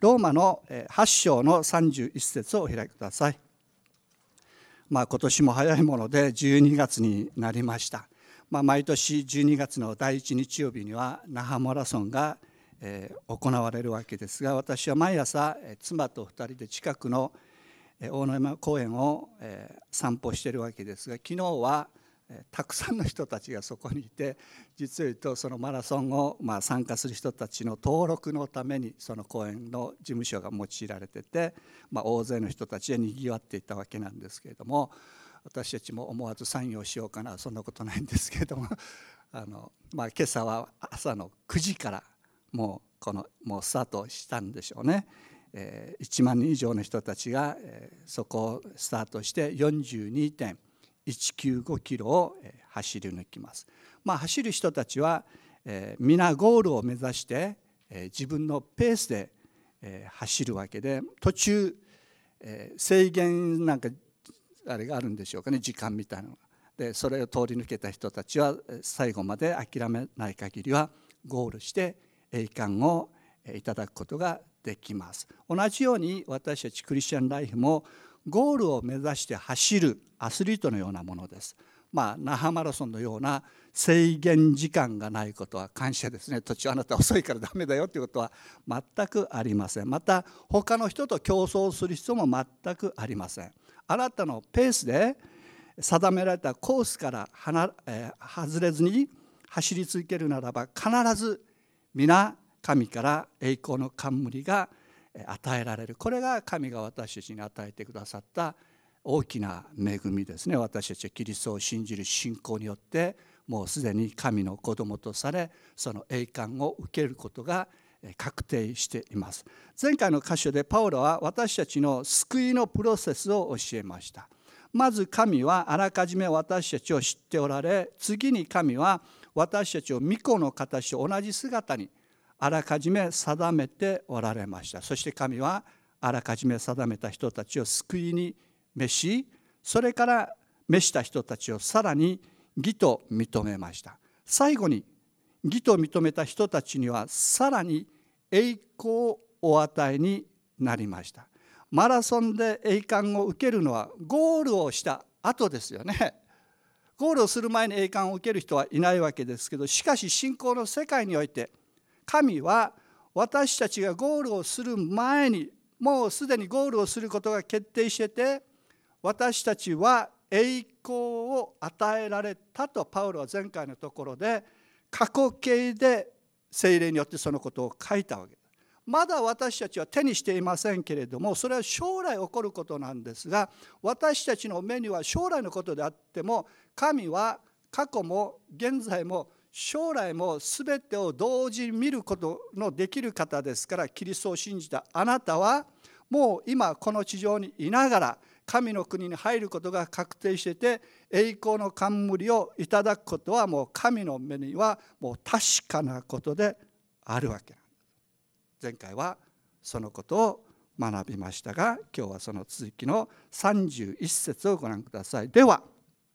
ローマの8章の31節をお開きください。今年も早いもので12月になりました。毎年12月の第1日曜日には那覇マラソンが行われるわけですが、私は毎朝妻と2人で近くの大野山公園を散歩しているわけですが、昨日はたくさんの人たちがそこにいて、実を言うとそのマラソンを参加する人たちの登録のためにその公園の事務所が用いられてて、大勢の人たちでにぎわっていたわけなんですけれども、私たちも思わずサインをしようかな、そんなことないんですけれども今朝は朝の9時からもうスタートしたんでしょうね。1万人以上の人たちがそこをスタートして42.195 キロを走り抜きます。走る人たちは皆ゴールを目指して自分のペースで走るわけで、途中制限なんかあれがあるんでしょうかね、時間みたいなので、それを通り抜けた人たちは最後まで諦めない限りはゴールして栄冠をいただくことができます。同じように私たちクリスチャンライフもゴールを目指して走るアスリートのようなものです。那覇マラソンのような制限時間がないことは感謝ですね。途中あなた遅いからダメだよということは全くありません。また他の人と競争する必要も全くありません。あなたのペースで定められたコースから外れずに走り続けるならば、必ず皆神から栄光の冠が与えられる。これが神が私たちに与えてくださった大きな恵みですね。私たちはキリストを信じる信仰によってもうすでに神の子供とされ、その栄冠を受けることが確定しています。前回の箇所でパウロは私たちの救いのプロセスを教えました。まず神はあらかじめ私たちを知っておられ、次に神は私たちを御子の形と同じ姿にあらかじめ定めておられました。そして神はあらかじめ定めた人たちを救いに召し、それから召した人たちをさらに義と認めました。最後に義と認めた人たちにはさらに栄光をお与えになりました。マラソンで栄冠を受けるのはゴールをした後ですよね。ゴールをする前に栄冠を受ける人はいないわけですけど、しかし信仰の世界において神は私たちがゴールをする前にもうすでにゴールをすることが決定してて、私たちは栄光を与えられたとパウロは前回のところで過去形で聖霊によってそのことを書いたわけです。まだ私たちは手にしていませんけれども、それは将来起こることなんですが、私たちの目には将来のことであっても、神は過去も現在も将来も全てを同時に見ることのできる方ですから、キリストを信じたあなたはもう今この地上にいながら神の国に入ることが確定してて、栄光の冠をいただくことはもう神の目にはもう確かなことであるわけなんです。前回はそのことを学びましたが、今日はその続きの31節をご覧ください。では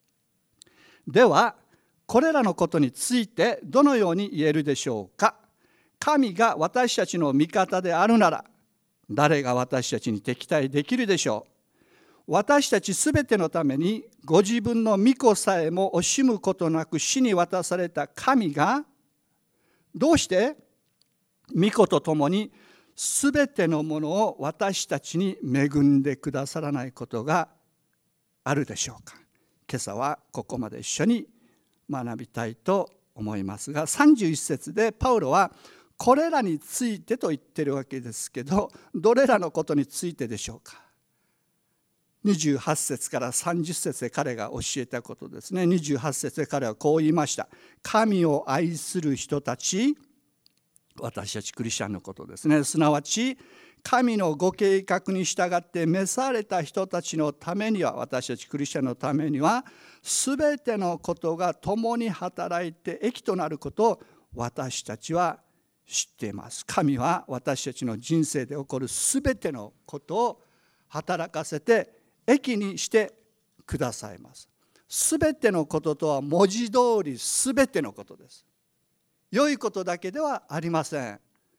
これらのことについてどのように言えるでしょうか。神が私たちの味方であるなら、誰が私たちに敵対できるでしょう。私たちすべてのためにご自分の御子さえも惜しむことなく死に渡された神が、どうして御子と共にすべてのものを私たちに恵んでくださらないことがあるでしょうか。今朝はここまで一緒に学びたいと思いますが、31節でパウロはこれらについてと言ってるわけですけど、どれらのことについてでしょうか。28節から30節で彼が教えたことですね。28節で彼はこう言いました。神を愛する人たち、私たちクリスチャンのことですね。すなわち神のご計画に従って召された人たちのためには、私たちクリスチャンのためには、すべてのことが共に働いて益となることを私たちは知っています。神は私たちの人生で起こるすべてのことを働かせて益にしてくださいます。すべてのこととは文字通りすべてのことです。良いことだけではありません。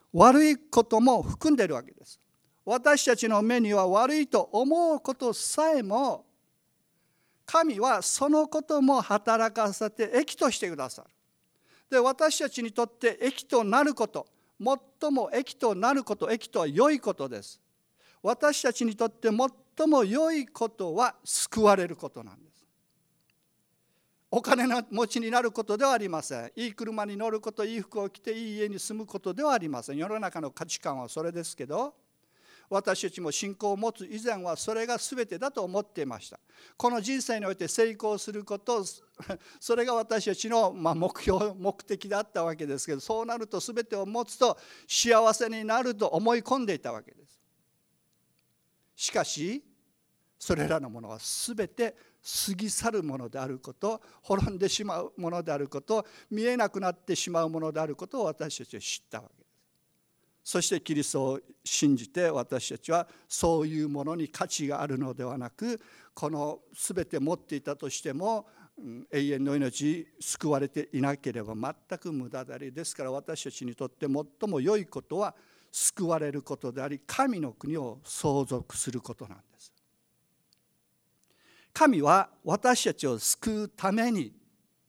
悪いことも含んでいるわけです。私たちの目には悪いと思うことさえも、神はそのことも働かせて益としてくださる。で、私たちにとって益となること、最も益となること、益とは良いことです。私たちにとって最も良いことは救われることなんです。お金持ちになることではありません。いい車に乗ること、いい服を着ていい家に住むことではありません。世の中の価値観はそれですけど、私たちも信仰を持つ以前はそれが全てだと思っていました。この人生において成功すること、それが私たちの目標、目的だったわけですけど、そうなると全てを持つと幸せになると思い込んでいたわけです。しかしそれらのものは全て過ぎ去るものであること、滅んでしまうものであること、見えなくなってしまうものであることを私たちは知ったわけです。そしてキリストを信じて、私たちはそういうものに価値があるのではなく、この全て持っていたとしても永遠の命救われていなければ全く無駄であり、ですから私たちにとって最も良いことは救われることであり、神の国を相続することなんです。神は私たちを救うために、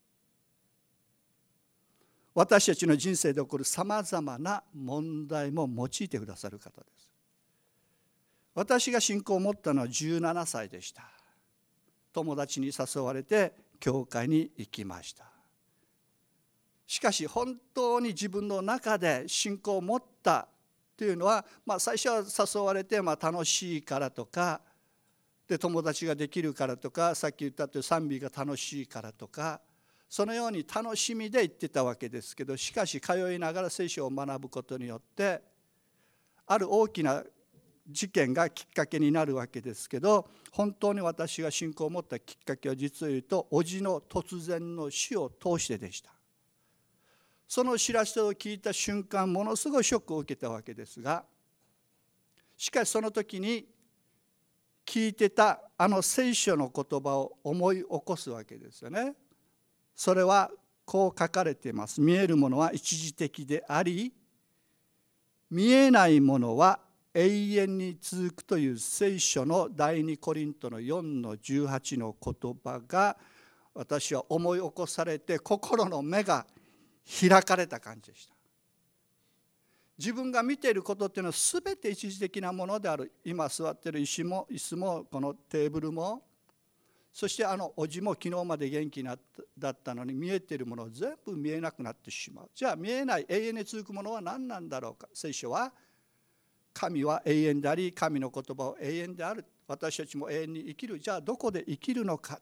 私たちの人生で起こるさまざまな問題も用いてくださる方です。私が信仰を持ったのは17歳でした。友達に誘われて教会に行きました。しかし本当に自分の中で信仰を持ったというのは、最初は誘われて楽しいからとかで、友達ができるからとか、さっき言ったとおり賛美が楽しいからとか、そのように楽しみで行ってたわけですけど、しかし通いながら聖書を学ぶことによってある大きな事件がきっかけになるわけですけど、本当に私が信仰を持ったきっかけは、実を言うと叔父の突然の死を通してでした。その知らせを聞いた瞬間、ものすごいショックを受けたわけですが、しかしその時に聞いてたあの聖書の言葉を思い起こすわけですよね。それはこう書かれています。見えるものは一時的であり、見えないものは永遠に続くという聖書の第2コリントの4の18の言葉が、私は思い起こされて心の目が開かれた感じでした。自分が見ていることっていうのは全て一時的なものである。今座っている椅子もこのテーブルも、そしておじも昨日まで元気だったのに、見えているもの全部見えなくなってしまう。じゃあ見えない永遠に続くものは何なんだろうか。聖書は神は永遠であり、神の言葉は永遠である。私たちも永遠に生きる。じゃあどこで生きるのか。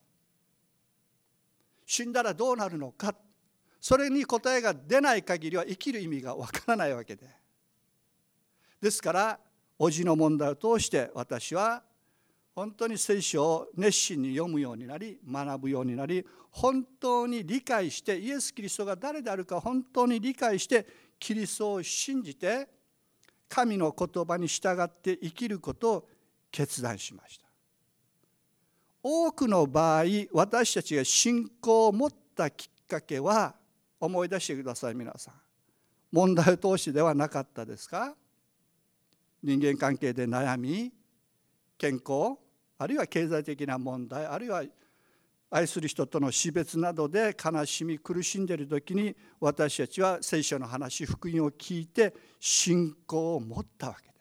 死んだらどうなるのか。それに答えが出ない限りは生きる意味がわからないわけで。ですから叔父の問題を通して私は本当に聖書を熱心に読むようになり、学ぶようになり、本当に理解して、イエス・キリストが誰であるか本当に理解して、キリストを信じて神の言葉に従って生きることを決断しました。多くの場合、私たちが信仰を持ったきっかけは、思い出してください皆さん。問題を通してではなかったですか？人間関係で悩み、健康、あるいは経済的な問題、あるいは愛する人との死別などで悲しみ苦しんでいる時に、私たちは聖書の話、福音を聞いて信仰を持ったわけです。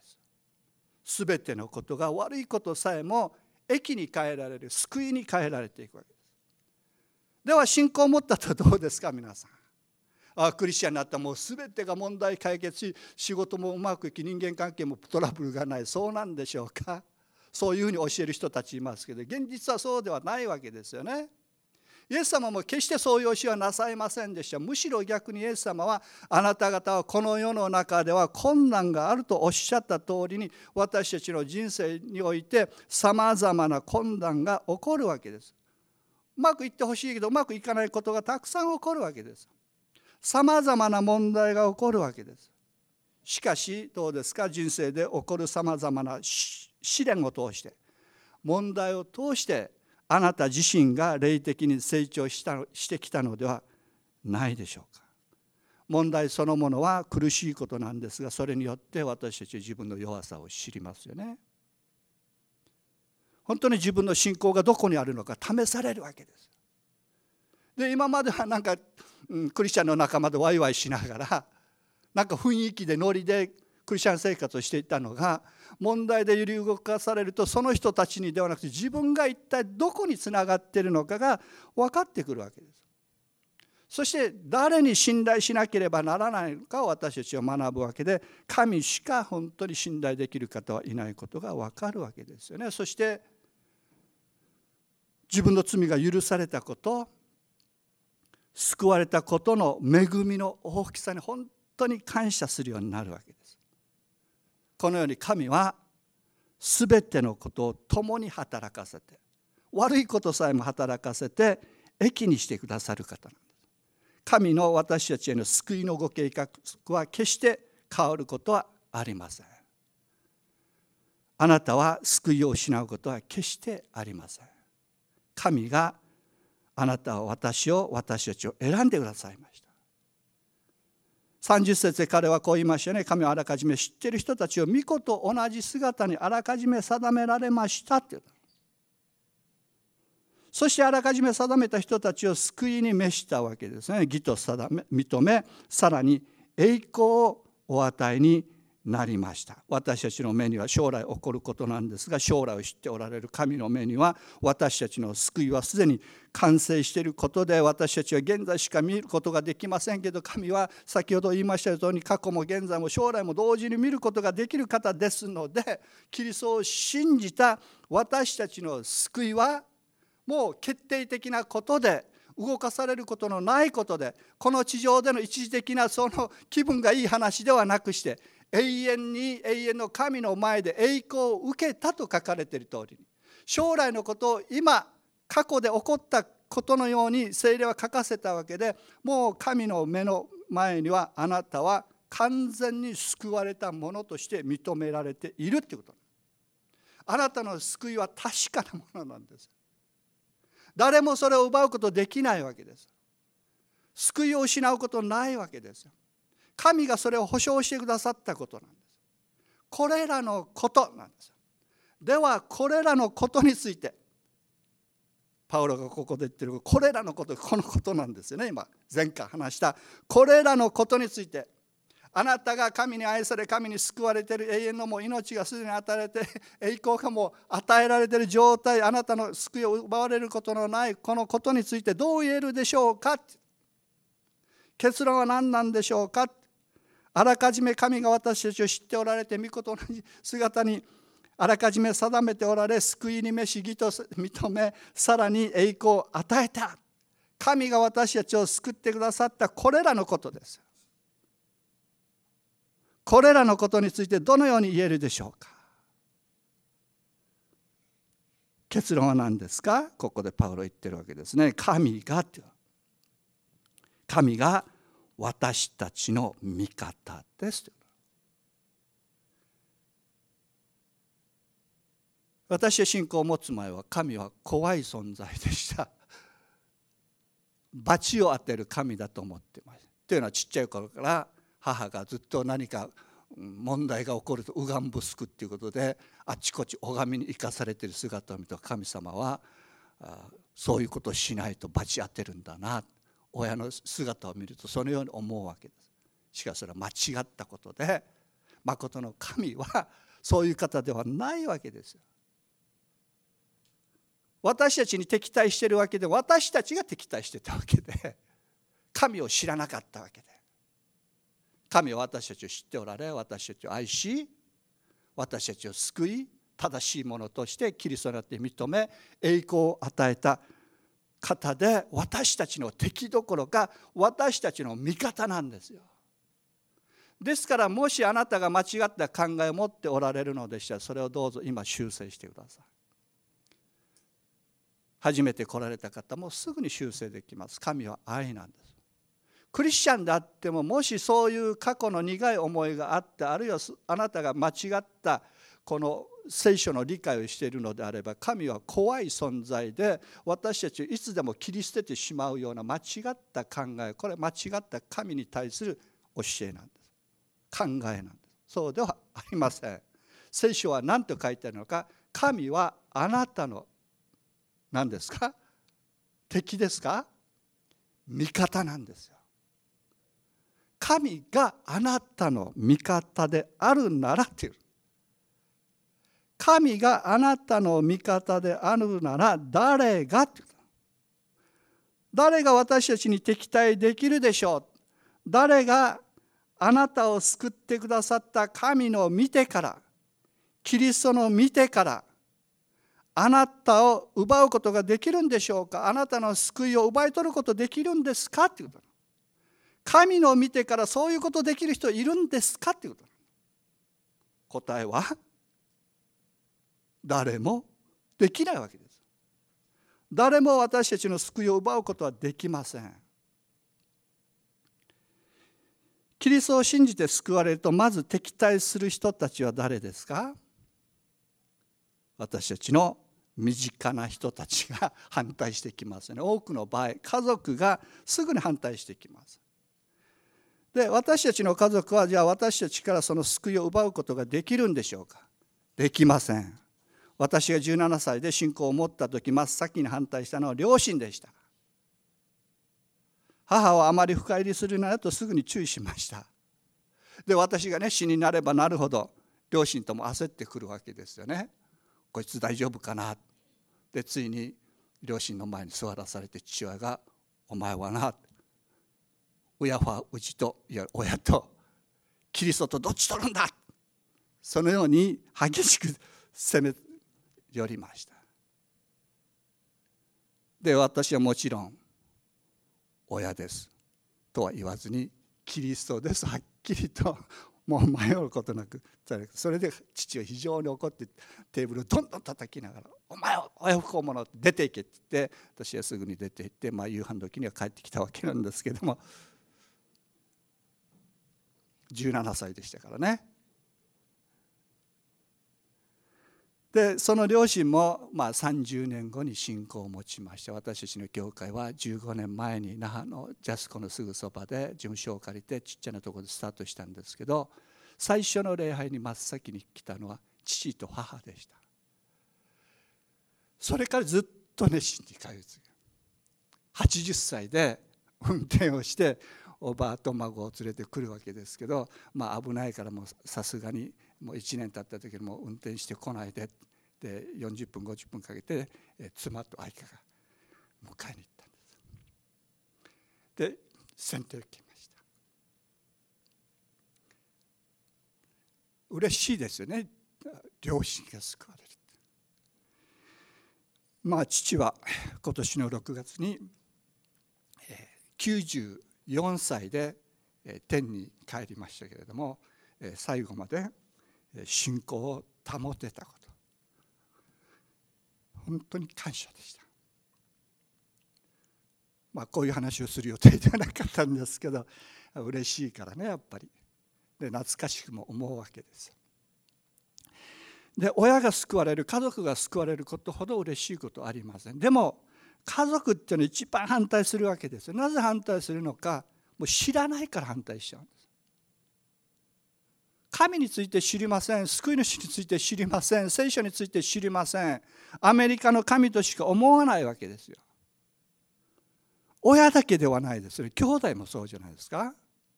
すべてのことが、悪いことさえも益に変えられる、救いに変えられていくわけです。では信仰を持ったとどうですか皆さん。クリスチャンになったらもう全てが問題解決し、仕事もうまくいき、人間関係もトラブルがない、そうなんでしょうか。そういうふうに教える人たちいますけど、現実はそうではないわけですよね。イエス様も決してそういう教えはなさいませんでした。むしろ逆にイエス様は、あなた方はこの世の中では困難があるとおっしゃった通りに、私たちの人生においてさまざまな困難が起こるわけです。うまくいってほしいけどうまくいかないことがたくさん起こるわけです。さまざまな問題が起こるわけです。しかしどうですか、人生で起こるさまざまな試練を通して、問題を通して、あなた自身が霊的に成長してきたのではないでしょうか。 問題そのものは苦しいことなんですが、それによって私たちは自分の弱さを知りますよね。本当に自分の信仰がどこにあるのか試されるわけです。で、今まではなんか、クリスチャンの仲間でワイワイしながら、なんか雰囲気でノリでクリスチャン生活をしていたのが、問題で揺り動かされると、その人たちにではなくて自分が一体どこにつながっているのかが分かってくるわけです。そして誰に信頼しなければならないのかを私たちは学ぶわけで、神しか本当に信頼できる方はいないことが分かるわけですよね。そして自分の罪が許されたこと、救われたことの恵みの大きさに本当に感謝するようになるわけです。このように神はすべてのことを共に働かせて、悪いことさえも働かせて益にしてくださる方なんです。神の私たちへの救いのご計画は決して変わることはありません。あなたは救いを失うことは決してありません。神があなたを私たちを選んでくださいました。30節で彼はこう言いましたね。神はあらかじめ知っている人たちを御子と同じ姿にあらかじめ定められましたって言う。そしてあらかじめ定めた人たちを救いに召したわけですね。義と認め、さらに栄光をお与えになりました。私たちの目には将来起こることなんですが、将来を知っておられる神の目には、私たちの救いはすでに完成していることで、私たちは現在しか見ることができませんけど、神は先ほど言いましたように、過去も現在も将来も同時に見ることができる方ですので、キリストを信じた私たちの救いはもう決定的なことで、動かされることのないことで、この地上での一時的なその気分がいい話ではなくして、永遠の神の前で栄光を受けたと書かれている通りに、将来のことを今過去で起こったことのように聖霊は書かせたわけで、もう神の目の前にはあなたは完全に救われたものとして認められているということ。あなたの救いは確かなものなんです。誰もそれを奪うことできないわけです。救いを失うことないわけですよ。神がそれを保証してくださったことなんです。これらのことなんです。ではこれらのことについて、パウロがここで言ってるこれらのこと、このことなんですよね。今前回話したこれらのことについて、あなたが神に愛され、神に救われている、永遠のもう命がすでに与えられて、栄光がもう与えられている状態、あなたの救いを奪われることのないこのことについてどう言えるでしょうか。結論は何なんでしょうか。あらかじめ神が私たちを知っておられて、御子と同じ姿にあらかじめ定めておられ、救いに召し、義と認め、さらに栄光を与えた。神が私たちを救ってくださったこれらのことです。これらのことについてどのように言えるでしょうか。結論は何ですか。ここでパウロ言ってるわけですね。神が私たちの味方です。私は信仰を持つ前は神は怖い存在でした。罰を当てる神だと思ってました。というのはちっちゃい頃から母がずっと何か問題が起こるとうがんぶすくっていうことであちこち拝みに行かされている姿を見た神様はそういうことをしないと罰当てるんだな、親の姿を見るとそのように思うわけです。しかしそれは間違ったことで、誠の神はそういう方ではないわけですよ。私たちに敵対しているわけで、私たちが敵対していたわけで、神を知らなかったわけで、神は私たちを知っておられ、私たちを愛し、私たちを救い、正しいものとしてキリストによって認め、栄光を与えた方で、私たちの敵どころか私たちの味方なんですよ。ですからもしあなたが間違った考えを持っておられるのでしたら、それをどうぞ今修正してください。初めて来られた方もすぐに修正できます。神は愛なんです。クリスチャンであっても、もしそういう過去の苦い思いがあって、あるいはあなたが間違ったこの聖書の理解をしているのであれば、神は怖い存在で、私たちをいつでも切り捨ててしまうような間違った考え、これは間違った神に対する教えなんです。考えなんです。そうではありません。聖書は何と書いてあるのか。神はあなたの何ですか？敵ですか？味方なんですよ。神があなたの味方であるならという。神があなたの味方であるなら誰がという。誰が私たちに敵対できるでしょう。誰があなたを救ってくださった神の見てから、キリストの見てからあなたを奪うことができるんでしょうか。あなたの救いを奪い取ることできるんですかということ。神の見てからそういうことできる人いるんですかということ。答えは誰もできないわけです。誰も私たちの救いを奪うことはできません。キリストを信じて救われると、まず敵対する人たちは誰ですか？私たちの身近な人たちが反対してきますね。多くの場合、家族がすぐに反対してきます。で、私たちの家族は、じゃあ私たちからその救いを奪うことができるんでしょうか？できません。私が17歳で信仰を持った時、真っ先に反対したのは両親でした。母はあまり深入りするなよとすぐに注意しました。で、私がね、死になればなるほど両親とも焦ってくるわけですよね。こいつ大丈夫かな。で、ついに両親の前に座らされて、父親がお前はな、親はうちと、いや親とキリストとどっち取るんだ、そのように激しく責め寄りました。で、私はもちろん親ですとは言わずに、キリストです、はっきりと、もう迷うことなく。それで父は非常に怒ってテーブルをどんどん叩きながら、お前は親不孝者出ていけって言って、私はすぐに出て行って、夕飯時には帰ってきたわけなんですけども、17歳でしたからね。で、その両親も30年後に信仰を持ちました。私たちの教会は15年前に那覇のジャスコのすぐそばで事務所を借りて、ちっちゃなところでスタートしたんですけど、最初の礼拝に真っ先に来たのは父と母でした。それからずっと熱心に通い続け、80歳で運転をしておばあと孫を連れてくるわけですけど、危ないからもうさすがにもう1年経った時にもう運転してこないで、で40分50分かけて妻と愛花が迎えに行ったんです。で、洗礼を受けました。嬉しいですよね、両親が救われる。父は今年の6月に94歳で天に帰りましたけれども、最後まで信仰を保てたこと、本当に感謝でした。こういう話をする予定ではなかったんですけど、嬉しいからね、やっぱり。で、懐かしくも思うわけです。で、親が救われる、家族が救われることほど嬉しいことはありません。でも家族っていうのは一番反対するわけですよ。なぜ反対するのか、もう知らないから反対しちゃうんです。神について知りません。救い主について知りません。聖書について知りません。アメリカの神としか思わないわけですよ。親だけではないですよ。兄弟もそうじゃないですか。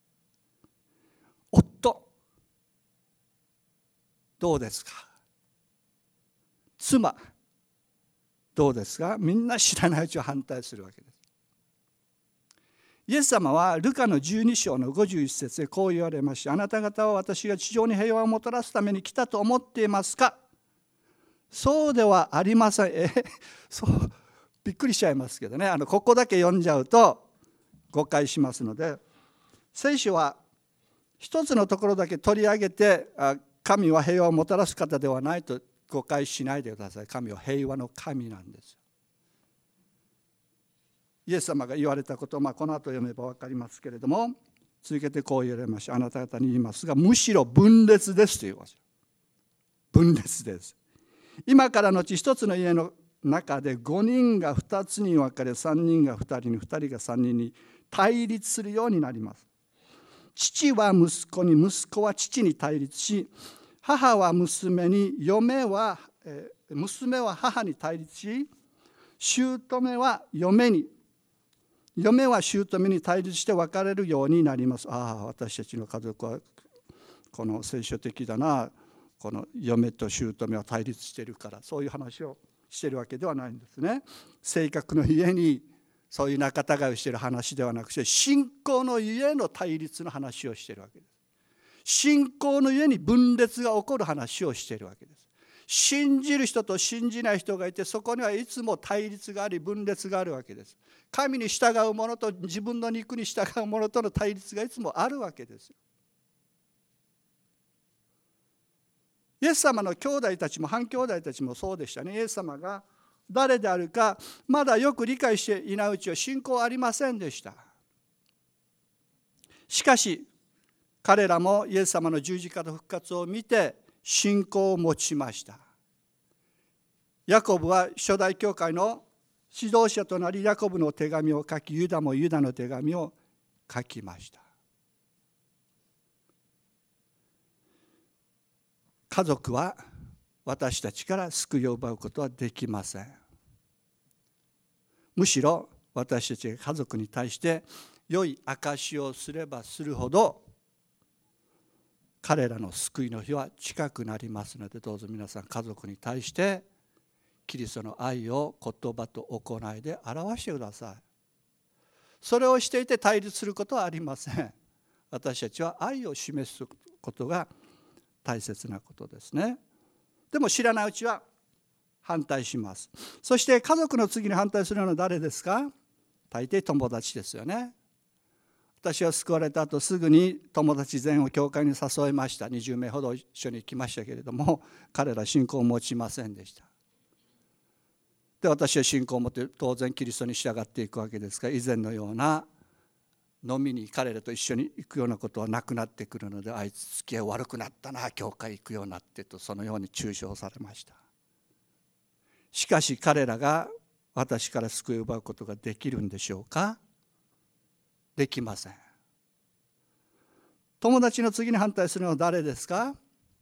夫、どうですか。妻、どうですか。みんな知らないうちは反対するわけです。イエス様はルカの12章の51節でこう言われました。あなた方は私が地上に平和をもたらすために来たと思っていますか。そうではありません。そうびっくりしちゃいますけどね。ここだけ読んじゃうと誤解しますので、聖書は一つのところだけ取り上げて、神は平和をもたらす方ではないと誤解しないでください。神は平和の神なんです。イエス様が言われたことを、この後読めば分かりますけれども、続けてこう言われました。あなた方に言いますが、むしろ分裂ですと言います。 分裂です。今からのち一つの家の中で5人が2つに分かれ、3人が2人に、2人が3人に対立するようになります。父は息子に、息子は父に対立し、母は娘に、娘は母に対立し、姑は嫁に、嫁は姑に対立して別れるようになります。私たちの家族はこの聖書的だな、この嫁と姑は対立しているから、そういう話をしているわけではないんですね。性格のゆえにそういう仲違いをしている話ではなくて、信仰のゆえの対立の話をしているわけです。信仰のゆえに分裂が起こる話をしているわけです。信じる人と信じない人がいて、そこにはいつも対立があり分裂があるわけです。神に従う者と自分の肉に従う者との対立がいつもあるわけです。イエス様の兄弟たちも半兄弟たちもそうでしたね。イエス様が誰であるかまだよく理解していないうちは信仰はありませんでした。しかし彼らもイエス様の十字架と復活を見て信仰を持ちました。ヤコブは初代教会の指導者となり、ヤコブの手紙を書き、ユダもユダの手紙を書きました。家族は私たちから救いを奪うことはできません。むしろ私たちが家族に対して良い証をすればするほど彼らの救いの日は近くなりますので、どうぞ皆さん家族に対してキリストの愛を言葉と行いで表してください。それをしていて対立することはありません。私たちは愛を示すことが大切なことですね。でも知らないうちは反対します。そして家族の次に反対するのは誰ですか？大抵友達ですよね。私は救われた後すぐに友達全員を教会に誘いました。20名ほど一緒に行きましたけれども、彼ら信仰を持ちませんでした。で、私は信仰を持って当然キリストに従っていくわけですが、以前のような飲みに彼らと一緒に行くようなことはなくなってくるので、あいつ付き合い悪くなったな、教会行くようになってと、そのように中傷されました。しかし彼らが私から救いを奪うことができるんでしょうか？できません。友達の次に反対するのは誰ですか？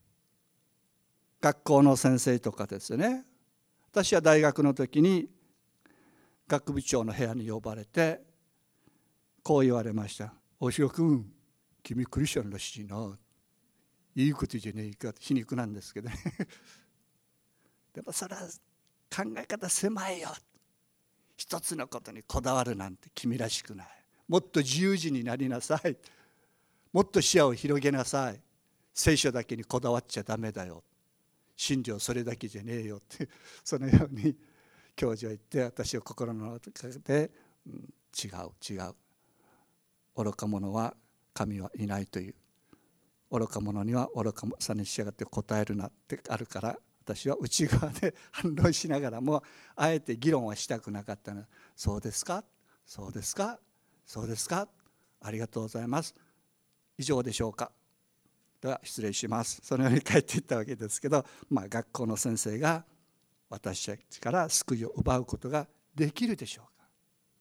学校の先生とかですね。私は大学の時に学部長の部屋に呼ばれてこう言われました。大城君、君クリスチャンらしいな。いいことじゃねえか。皮肉なんですけどね。でもそれは考え方狭いよ。一つのことにこだわるなんて君らしくない。もっと自由人になりなさい。もっと視野を広げなさい。聖書だけにこだわっちゃダメだよ。真理はそれだけじゃねえよってそのように教授は言って、私は心の中で、違う愚か者は神はいないという、愚か者には愚かさに従って答えるなってあるから、私は内側で反論しながらもあえて議論はしたくなかったの。そうですか、そうですか、そうですか、ありがとうございます、以上でしょうか、では失礼します。そのように帰っていったわけですけど、学校の先生が私たちから救いを奪うことができるでしょうか？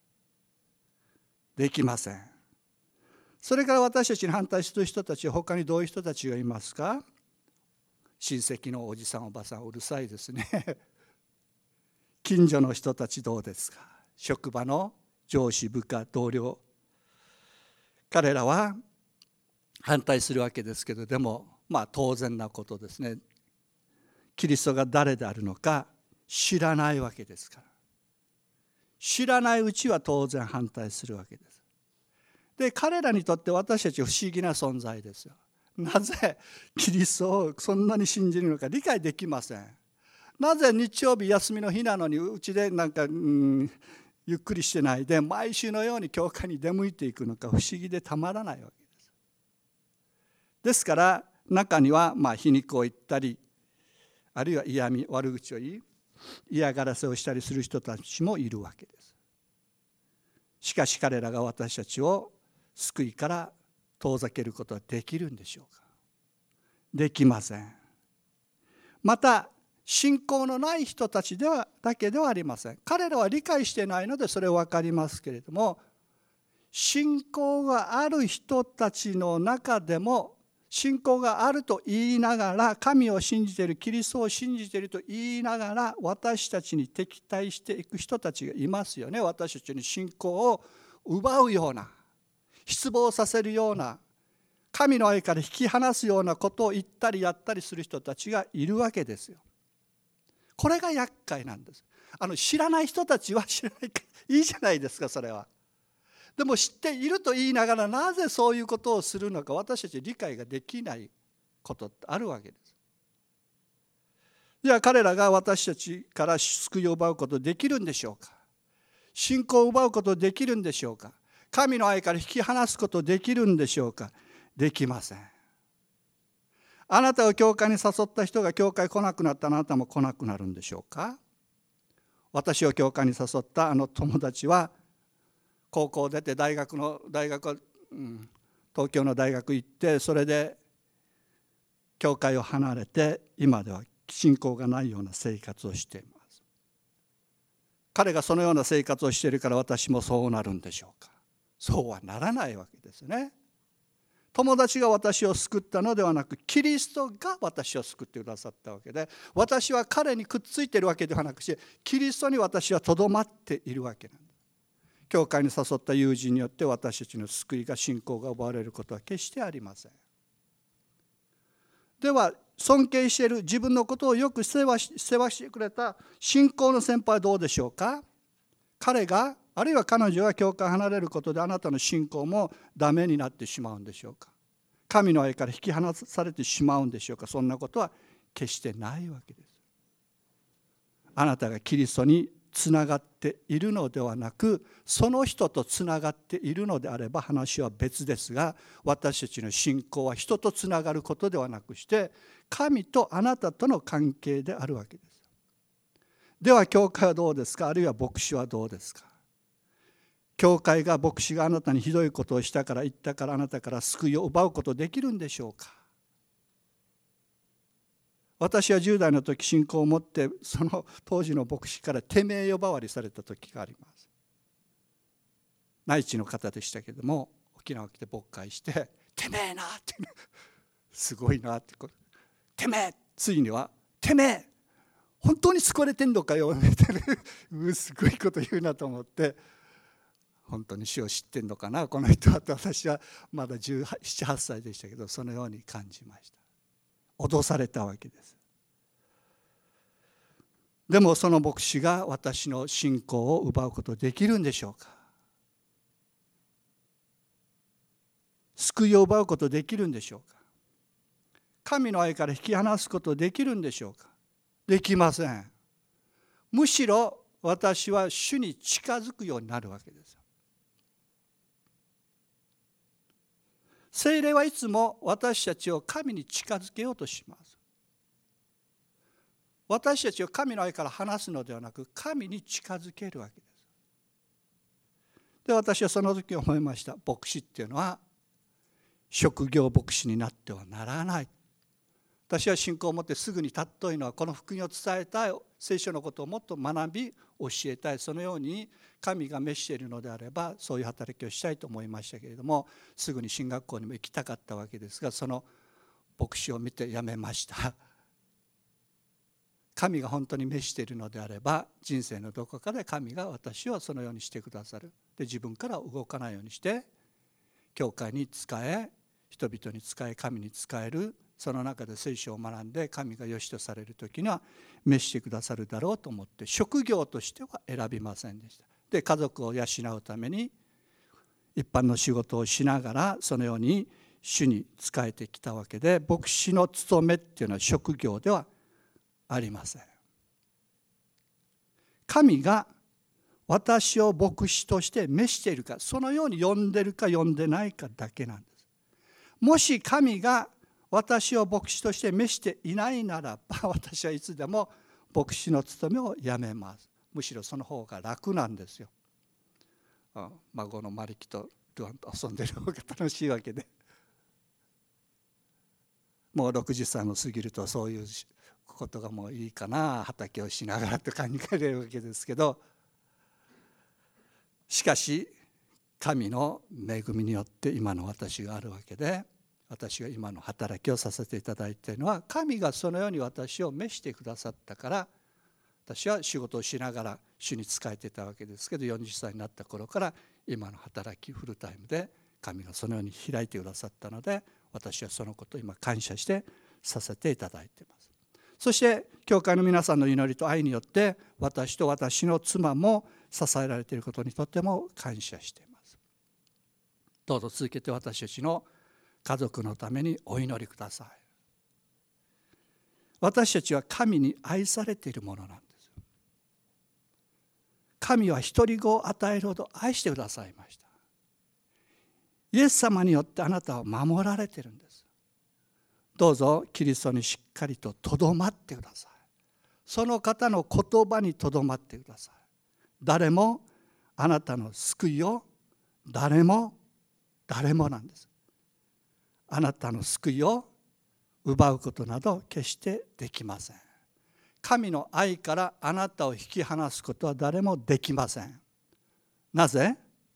できません。それから私たちに反対する人たちは他にどういう人たちがいますか？親戚のおじさんおばさんうるさいですね。近所の人たちどうですか？職場の上司部下同僚、彼らは反対するわけですけど、でも当然なことですね。キリストが誰であるのか知らないわけですから、知らないうちは当然反対するわけです。で、彼らにとって私たちは不思議な存在ですよ。なぜキリストをそんなに信じるのか理解できません。なぜ日曜日休みの日なのにうちでゆっくりしてないで毎週のように教会に出向いていくのか不思議でたまらないわけです。ですから中には皮肉を言ったり、あるいは嫌味悪口を言い嫌がらせをしたりする人たちもいるわけです。しかし彼らが私たちを救いから遠ざけることはできるんでしょうか？できません。 また信仰のない人たちだけではありません。彼らは理解してないのでそれは分かりますけれども、信仰がある人たちの中でも、信仰があると言いながら、神を信じている、キリストを信じていると言いながら、私たちに敵対していく人たちがいますよね。私たちに信仰を奪うような、失望させるような、神の愛から引き離すようなことを言ったりやったりする人たちがいるわけですよ。これが厄介なんです。知らない人たちは知らないからいいじゃないですか、それは。でも知っていると言いながら、なぜそういうことをするのか、私たち理解ができないことってあるわけです。じゃあ彼らが私たちから救いを奪うことできるんでしょうか。信仰を奪うことできるんでしょうか。神の愛から引き離すことできるんでしょうか。できません。あなたを教会に誘った人が教会来なくなったら、あなたも来なくなるんでしょうか。私を教会に誘った友達は、高校出て東京の大学行って、それで教会を離れて、今では信仰がないような生活をしています。彼がそのような生活をしているから私もそうなるんでしょうか。そうはならないわけですね。友達が私を救ったのではなく、キリストが私を救ってくださったわけで、私は彼にくっついているわけではなくして、キリストに私はとどまっているわけなんです。教会に誘った友人によって私たちの救いが、信仰が奪われることは決してありません。では尊敬している、自分のことをよく世話してくれた信仰の先輩はどうでしょうか。彼があるいは彼女が教会を離れることで、あなたの信仰もダメになってしまうんでしょうか。神の愛から引き離されてしまうんでしょうか。そんなことは決してないわけです。あなたがキリストにつながっているのではなく、その人とつながっているのであれば話は別ですが、私たちの信仰は人とつながることではなくして、神とあなたとの関係であるわけです。では教会はどうですか。あるいは牧師はどうですか。教会が、牧師があなたにひどいことをしたから、言ったから、あなたから救いを奪うことできるんでしょうか。私は10代の時、信仰を持って、その当時の牧師からてめえ呼ばわりされた時があります。内地の方でしたけども、沖縄来て牧会して、てめえなって、すごいなって、てめえ、ついにはてめえ本当に救われてんのかよみたいな、すごいこと言うなと思って、本当に主を知ってんのかなこの人はと、私はまだ17、18歳でしたけど、そのように感じました。脅されたわけです。でもその牧師が私の信仰を奪うことできるんでしょうか。救いを奪うことできるんでしょうか。神の愛から引き離すことできるんでしょうか。できません。むしろ私は主に近づくようになるわけです。聖霊はいつも私たちを神に近づけようとします。私たちを神の愛から離すのではなく、神に近づけるわけです。で、私はその時思いました。牧師っていうのは職業牧師になってはならない。私は信仰を持ってすぐに尊いのは、この福音を伝えたい、聖書のことをもっと学び教えたい、そのように神が召しているのであればそういう働きをしたいと思いましたけれども、すぐに進学校にも行きたかったわけですが、その牧師を見てやめました。神が本当に召しているのであれば、人生のどこかで神が私をそのようにしてくださる。で、自分から動かないようにして教会に仕え、人々に仕え、神に仕える、その中で聖書を学んで神が良しとされる時には召してくださるだろうと思って、職業としては選びませんでした。で、家族を養うために一般の仕事をしながらそのように主に仕えてきたわけで、牧師の務めっていうのは職業ではありません。神が私を牧師として召しているか、そのように呼んでるか呼んでないかだけなんです。もし神が私を牧師として召していないならば、私はいつでも牧師の務めをやめます。むしろその方が楽なんですよ。孫のマリキとルアンと遊んでる方が楽しいわけで、もう60歳も過ぎるとそういうことがもういいかな、畑をしながらと考えるわけですけど、しかし神の恵みによって今の私があるわけで、私が今の働きをさせていただいているのは、神がそのように私を召してくださったから、私は仕事をしながら主に仕えていたわけですけど、40歳になった頃から今の働きフルタイムで神がそのように開いてくださったので、私はそのことを今感謝してさせていただいています。そして教会の皆さんの祈りと愛によって私と私の妻も支えられていることにとっても感謝しています。どうぞ続けて私たちの家族のためにお祈りください。私たちは神に愛されているものなんです。神は一人子を与えるほど愛してくださいました。イエス様によってあなたは守られているんです。どうぞキリストにしっかりととどまってください。その方の言葉にとどまってください。誰もあなたの救いを誰もなんです。あなたの救いを奪うことなど決してできません。神の愛からあなたを引き離すことは誰もできません。なぜ？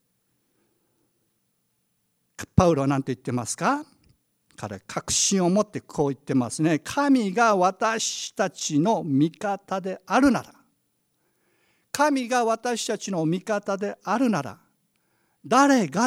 パウロは何て言ってますか？彼は確信を持ってこう言ってますね。神が私たちの味方であるなら、神が私たちの味方であるなら、誰が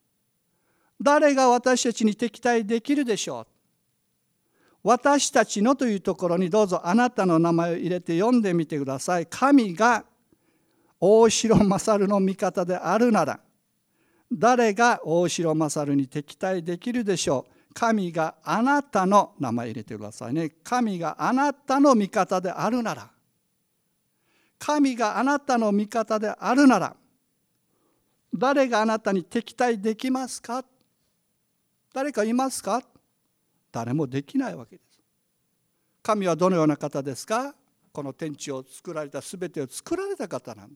私たちに敵対できるでしょう。私たちのというところにどうぞあなたの名前を入れて読んでみてください。神が大城勝の味方であるなら、誰が大城勝に敵対できるでしょう。神があなたの名前入れてくださいね。神があなたの味方であるなら、神があなたの味方であるなら、誰があなたに敵対できますか？誰かいますか？誰もできないわけです。神はどのような方ですか？この天地を作られた、すべてを作られた方なんです。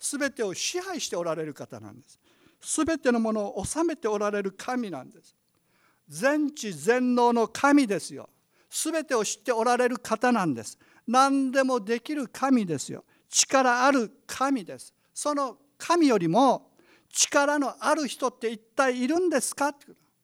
すべてを支配しておられる方なんです。すべてのものを治めておられる神なんです。全知全能の神ですよ。すべてを知っておられる方なんです。何でもできる神ですよ。力ある神です。その神よりも力のある人って一体いるんですか？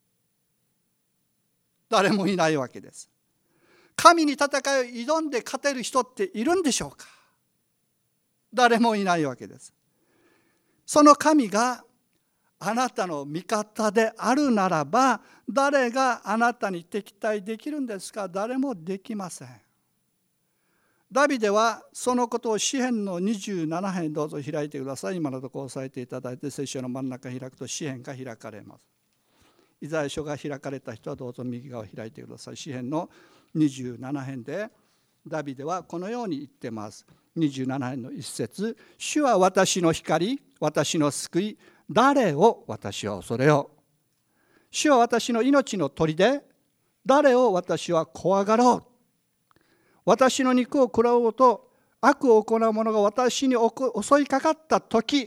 誰もいないわけです。神に戦いを挑んで勝てる人っているんでしょうか？誰もいないわけです。その神があなたの味方であるならば、誰があなたに敵対できるんですか？誰もできません。ダビデはそのことを詩編の27編どうぞ開いてください。今のところ押さえていただいて、聖書の真ん中開くと詩編が開かれます。イザヤ書が開かれた人はどうぞ右側を開いてください。詩編の27編でダビデはこのように言ってます。27編の一節、主は私の光、私の救い、誰を私は恐れよう。主は私の命の砦、誰を私は怖がろう。私の肉を食らおうと悪を行う者が私に襲いかかったとき、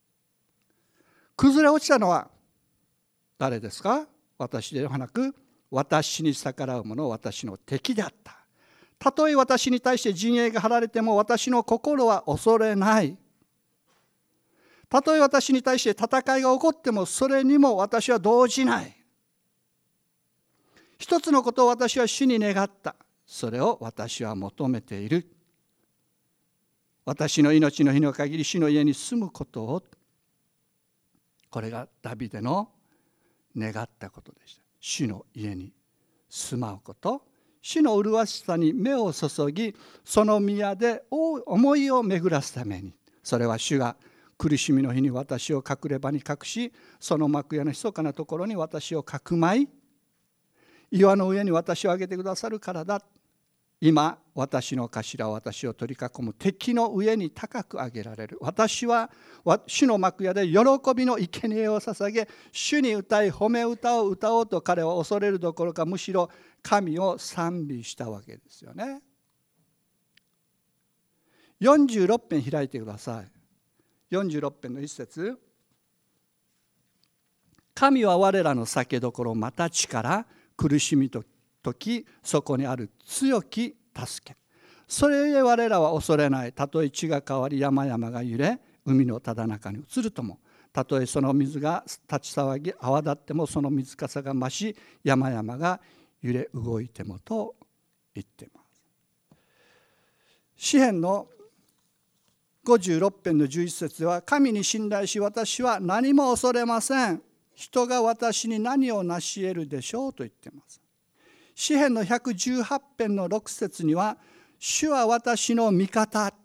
崩れ落ちたのは誰ですか？私ではなく、私に逆らう者は私の敵であった。たとえ私に対して陣営が張られても私の心は恐れない。たとえ私に対して戦いが起こってもそれにも私は動じない。一つのことを私は主に願った。それを私は求めている。私の命の日の限り主の家に住むことを。これがダビデの願ったことでした。主の家に住まうこと、主の麗しさに目を注ぎ、その宮で思いを巡らすために、それは主が苦しみの日に私を隠れ場に隠し、その幕屋の密かなところに私をかくまい、岩の上に私を上げてくださるからだ。今私の頭は私を取り囲む敵の上に高く上げられる。私は主の幕屋で喜びの生贄を捧げ、主に歌い褒め歌を歌おうと彼は恐れるどころか、むしろ神を賛美したわけですよね。46編開いてください。46編の一節、神は我らの酒どころ、また力、苦しみと時、そこにある強き助け。それゆえ我らは恐れない。たとえ地が変わり山々が揺れ海のただ中に移るとも、たとえその水が立ち騒ぎ泡立っても、その水かさが増し山々が揺れ動いてもと言っています。詩編の56編の11節では、神に信頼し私は何も恐れません。人が私に何を成し得るでしょうと言っています。詩編の118編の6節には、主は私の味方。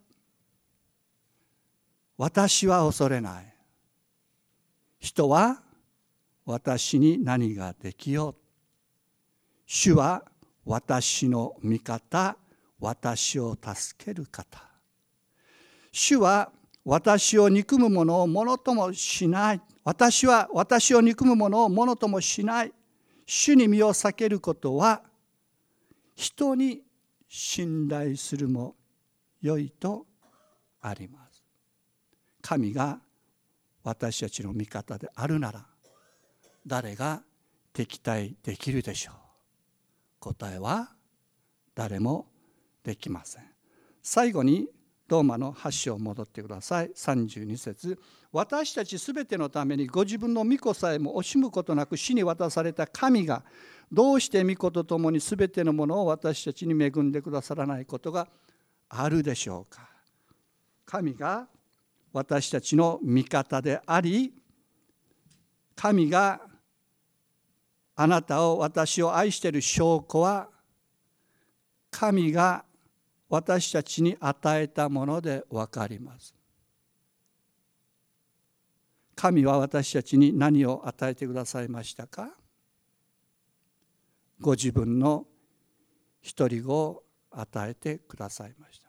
私は恐れない。人は私に何ができよう。主は私の味方。私を助ける方。主は私を憎む者をものともしない。私は私を憎む者をものともしない。主に身を避けることは、人に信頼するもよいとあります。神が私たちの味方であるなら、誰が敵対できるでしょう。答えは誰もできません。最後にローマの8章戻ってください。32節。私たちすべてのためにご自分の御子さえも惜しむことなく死に渡された神が、どうして御子とともにすべてのものを私たちに恵んでくださらないことがあるでしょうか。神が私たちの味方であり、神があなたを、私を愛している証拠は、神が私たちに与えたもので分かります。神は私たちに何を与えてくださいましたか？ご自分の一人子を与えてくださいました。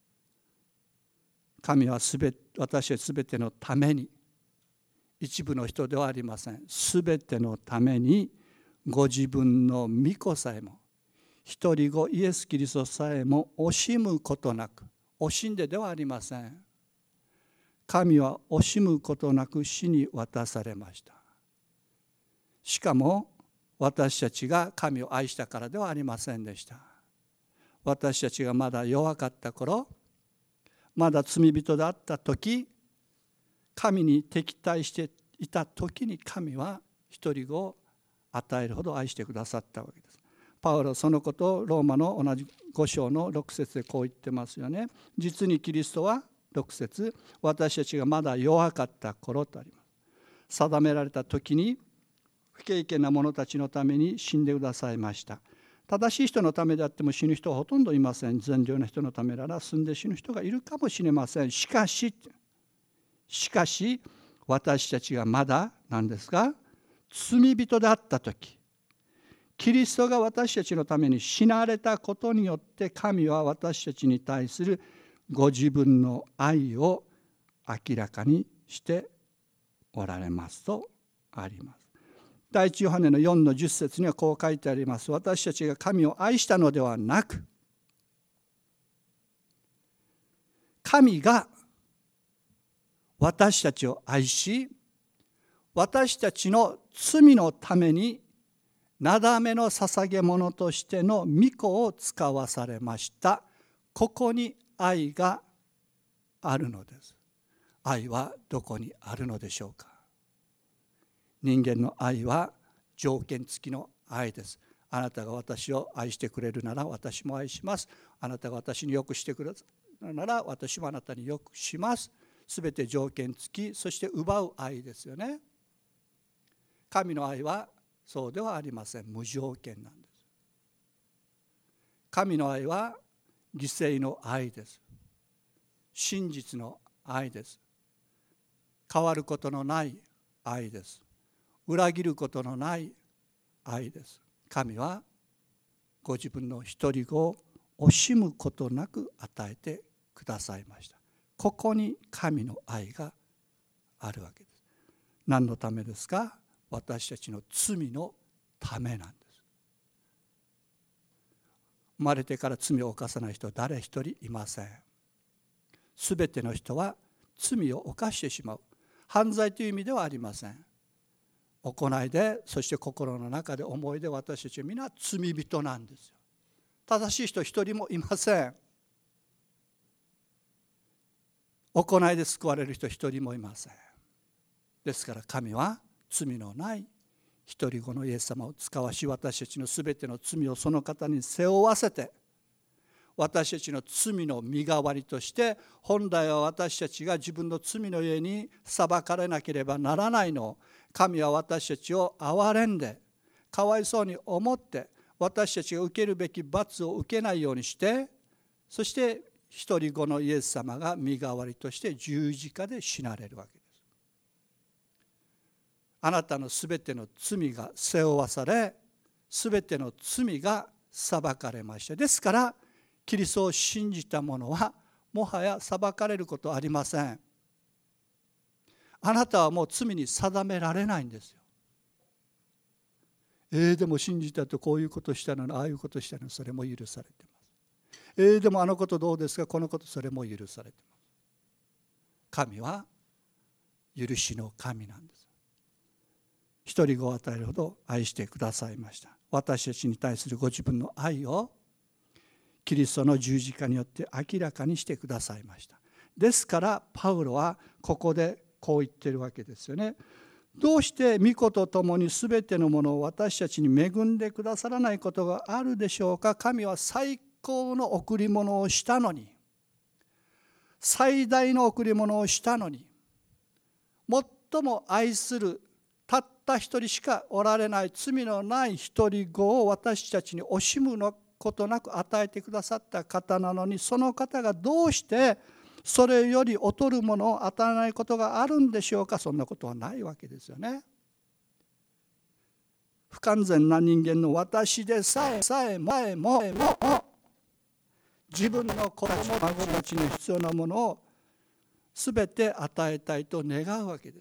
神は私たちすべてのために、一部の人ではありません。すべてのためにご自分の御子さえも、一人子イエス・キリストさえも惜しむことなく、惜しんでではありません。神は惜しむことなく死に渡されました。しかも私たちが神を愛したからではありませんでした。私たちがまだ弱かった頃、まだ罪人であった時、神に敵対していた時に神は一人子を与えるほど愛してくださったわけです。パウロはそのことをローマの同じ5章の6節でこう言ってますよね。実にキリストは6節、私たちがまだ弱かった頃とあります。定められた時に不敬虔な者たちのために死んでくださいました。正しい人のためであっても死ぬ人はほとんどいません。善良な人のためなら死んで死ぬ人がいるかもしれません。しかし私たちがまだ何ですか、罪人であった時、キリストが私たちのために死なれたことによって神は私たちに対するご自分の愛を明らかにしておられますとあります。第一ヨハネの4の10節にはこう書いてあります。私たちが神を愛したのではなく、神が私たちを愛し、私たちの罪のためになだめの捧げ物としての御子を使わされました。ここに愛があるのです。愛はどこにあるのでしょうか。人間の愛は条件付きの愛です。あなたが私を愛してくれるなら私も愛します。あなたが私によくしてくれるなら私もあなたによくします。すべて条件付き、そして奪う愛ですよね。神の愛はそうではありません。無条件なんです。神の愛は犠牲の愛です。真実の愛です。変わることのない愛です。裏切ることのない愛です。神はご自分の一人子を惜しむことなく与えてくださいました。ここに神の愛があるわけです。何のためですか？私たちの罪のためなんです。生まれてから罪を犯さない人は誰一人いません。すべての人は罪を犯してしまう。犯罪という意味ではありません。行いで、そして心の中で思いで私たちは皆罪人なんですよ。 正しい人一人もいません。行いで救われる人一人もいません。ですから神は罪のない一人子のイエス様を使わし、私たちのすべての罪をその方に背負わせて、私たちの罪の身代わりとして、本来は私たちが自分の罪のゆえに裁かれなければならないのを、神は私たちを憐れんで、かわいそうに思って、私たちが受けるべき罰を受けないようにして、そして一人子のイエス様が身代わりとして十字架で死なれるわけです。あなたのすべての罪が背負わされ、すべての罪が裁かれました。ですからキリストを信じた者はもはや裁かれることはありません。あなたはもう罪に定められないんですよ。でも信じたとこういうことしたのに、ああいうことしたのに、それも許されてます。でもあのことどうですか、このこと、それも許されてます。神は許しの神なんです。一人子を与えるほど愛してくださいました。私たちに対するご自分の愛をキリストの十字架によって明らかにしてくださいました。ですからパウロはここでこう言ってるわけですよね。どうして御子と共にすべてのものを私たちに恵んでくださらないことがあるでしょうか。神は最高の贈り物をしたのに、最大の贈り物をしたのに、最も愛するたった一人しかおられない罪のない一人子を私たちに惜しむことなく与えてくださった方なのに、その方がどうしてそれより劣るものを与えないことがあるんでしょうか。そんなことはないわけですよね。不完全な人間の私でさえも自分の子たち孫たちに必要なものを全て与えたいと願うわけです。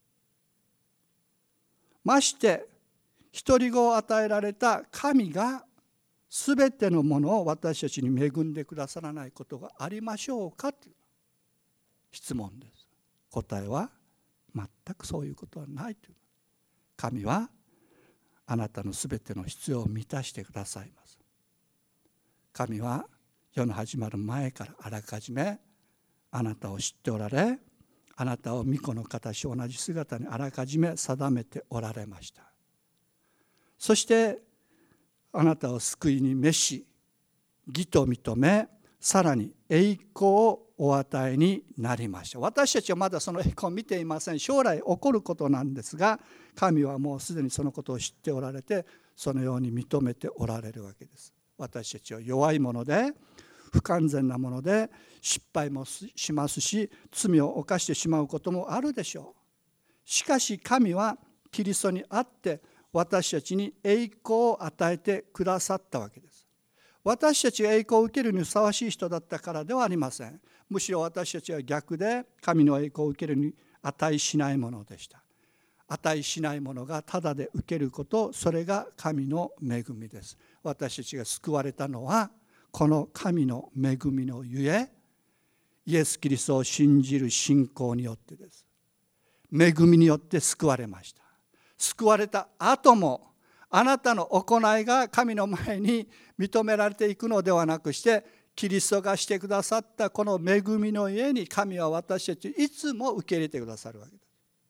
まして一人子を与えられた神が全てのものを私たちに恵んでくださらないことがありましょうかという質問です。答えは全くそういうことはないという。神はあなたの全ての必要を満たしてくださいます。神は世の始まる前からあらかじめあなたを知っておられ、あなたを御子の形同じ姿にあらかじめ定めておられました。そしてあなたを救いに召し、義と認め、さらに栄光をお与えになりました。私たちはまだその栄光を見ていません。将来起こることなんですが、神はもうすでにそのことを知っておられて、そのように認めておられるわけです。私たちは弱いもので、不完全なもので、失敗もしますし、罪を犯してしまうこともあるでしょう。しかし神はキリストにあって私たちに栄光を与えてくださったわけです。私たちが栄光を受けるにふさわしい人だったからではありません。むしろ私たちは逆で神の栄光を受けるに値しないものでした。値しないものがただで受けること、それが神の恵みです。私たちが救われたのはこの神の恵みのゆえ、イエス・キリストを信じる信仰によってです。恵みによって救われました。救われた後もあなたの行いが神の前に認められていくのではなくして、キリストがしてくださったこの恵みの家に神は私たちいつも受け入れてくださるわけです。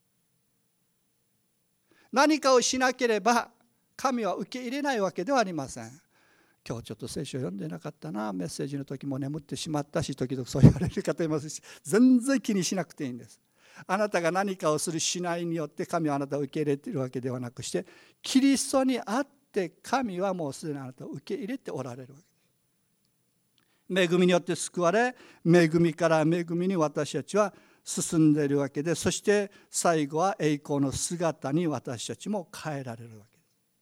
何かをしなければ神は受け入れないわけではありません。今日ちょっと聖書を読んでなかったな、メッセージの時も眠ってしまったし、時々そう言われる方いますし、全然気にしなくていいんです。あなたが何かをするしないによって神はあなたを受け入れているわけではなくして、キリストにあって神はもうすでにあなたを受け入れておられるわけです。恵みによって救われ、恵みから恵みに私たちは進んでいるわけで、そして最後は栄光の姿に私たちも変えられるわけです。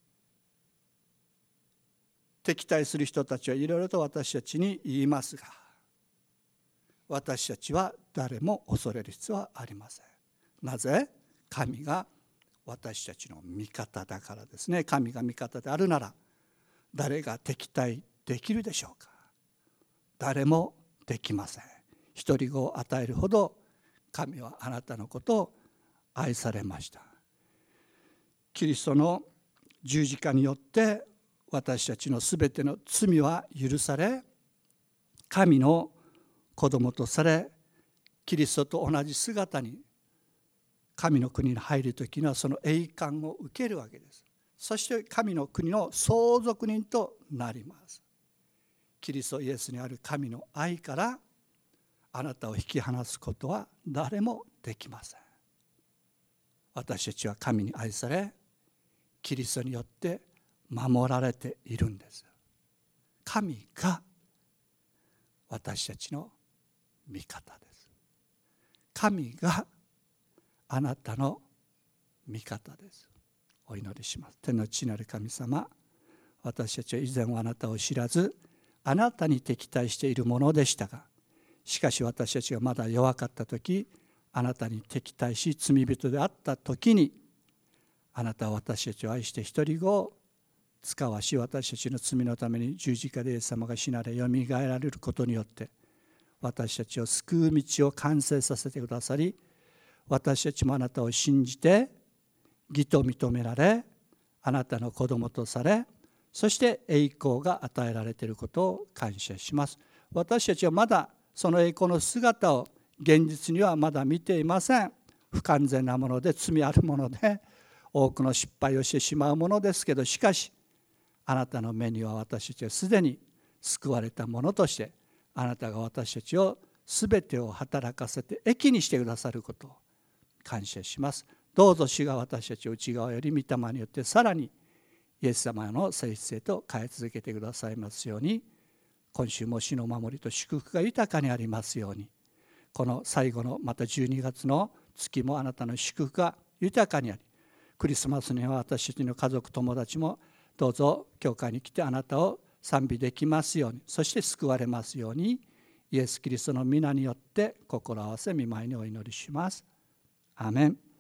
敵対する人たちはいろいろと私たちに言いますが、私たちは誰も恐れる必要はありません。なぜ？神が私たちの味方だからですね。神が味方であるなら誰が敵対できるでしょうか？誰もできません。一人子を与えるほど神はあなたのことを愛されました。キリストの十字架によって私たちのすべての罪は許され、神の子供とされ、キリストと同じ姿に神の国に入るときにはその栄冠を受けるわけです。そして神の国の相続人となります。キリストイエスにある神の愛からあなたを引き離すことは誰もできません。私たちは神に愛され、キリストによって守られているんです。神が私たちの味方です。神があなたの味方です。お祈りします。天の父なる神様、私たちは以前はあなたを知らず、あなたに敵対しているものでしたが、しかし私たちがまだ弱かった時、あなたに敵対し罪人であった時に、あなたは私たちを愛して一人子を使わし、私たちの罪のために十字架でイエス様が死なれよみがえられることによって、私たちを救う道を完成させてくださり、私たちもあなたを信じて義と認められ、あなたの子供とされ、そして栄光が与えられていることを感謝します。私たちはまだその栄光の姿を現実にはまだ見ていません。不完全なもので、罪あるもので、多くの失敗をしてしまうものですけど、しかしあなたの目には私たちはすでに救われたものとして、あなたが私たちを全てを働かせて益にしてくださることを感謝します。どうぞ主が私たちを内側より御霊によってさらにイエス様の性質へと変え続けてくださいますように、今週も主の守りと祝福が豊かにありますように、この最後のまた12月の月もあなたの祝福が豊かにあり、クリスマスには私たちの家族友達もどうぞ教会に来てあなたを賛美できますように、そして救われますように、イエス・キリストの皆によって心合わせ御前にお祈りします。アーメン。